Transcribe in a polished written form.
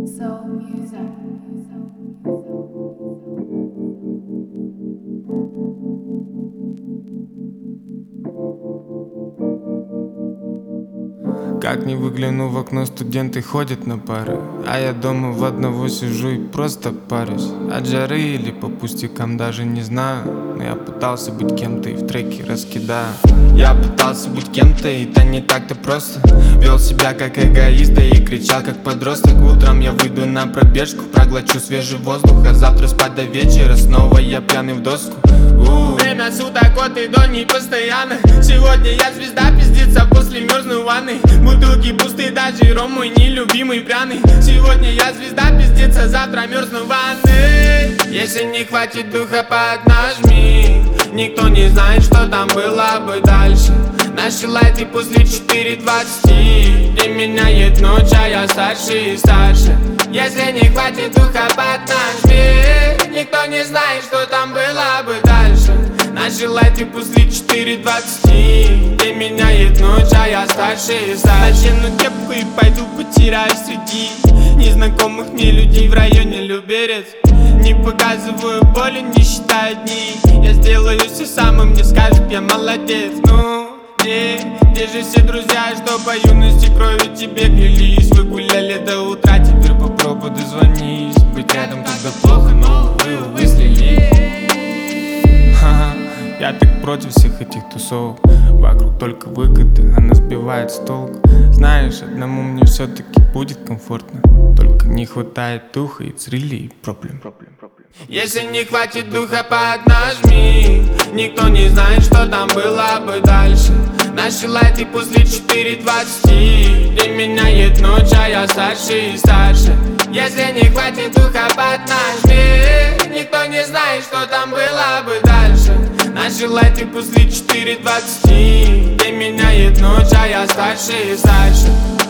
Soul music. Как не выгляну в окно, студенты ходят на пары, а я дома в одного сижу и просто парюсь. От жары или по пустякам даже не знаю, но я пытался быть кем-то и в треке раскидаю. Я пытался быть кем-то, и это не так-то просто. Вел себя как эгоист, да и кричал как подросток. Утром я выйду на пробежку, проглочу свежий воздух, а завтра спать до вечера, снова я пьяный в доску. Время суток от и до непостоянно. Сегодня я звезда, пиздится после мерзной ванны. Бутылки пустые, даже ром мой нелюбимый пряный. Сегодня я звезда, пиздится, завтра мерзну ванны. Если не хватит духа, поднажми. Никто не знает, что там было бы дальше. Наши лайты после 4:20. День меняет ночь, а я старше и старше. Если не хватит духа, поднажми. Никто не знает, что там было бы дальше. Наши лайты после 4:20. День меняет ночь, а я старше и старше. Надену кепку и пойду потеряюсь среди незнакомых мне людей в районе Люберец. Не показываю боли, не считаю дни. Я сделаю все сам, и мне скажут, я молодец. Ну, где же все друзья, что по юности крови тебе клялись? Вы гуляли до утра, теперь попробуй дозвонись. Быть рядом, когда плохо, но вы слились. Я так против всех этих тусовок. Вокруг только выгоды, она сбивает с толку. Знаешь, одному мне все-таки будет комфортно. Только не хватает духа, и really проблем. Если не хватит духа, поднажми. Никто не знает, что там было бы дальше. Наши лайты после 4:20. День меняет ночь, а я старше и старше. Если не хватит духа, поднажми. Никто не знает, что там было бы дальше. Наши лайты после 4:20. День меняет ночь, а я старше и старше.